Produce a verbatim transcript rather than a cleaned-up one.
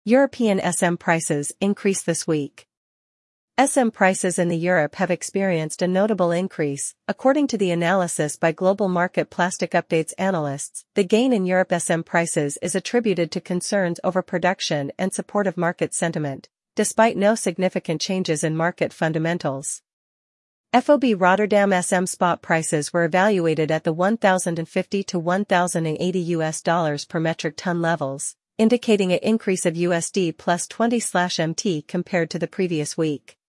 European S M prices increased this week. S M prices in the Europe have experienced a notable increase, according to the analysis by Global Market Plastic Updates analysts. The gain in Europe S M prices is attributed to concerns over production and supportive market sentiment, despite no significant changes in market fundamentals. F O B Rotterdam S M spot prices were evaluated at the one thousand fifty to one thousand eighty U S dollars per metric ton levels, indicating an increase of U S D plus twenty M T compared to the previous week.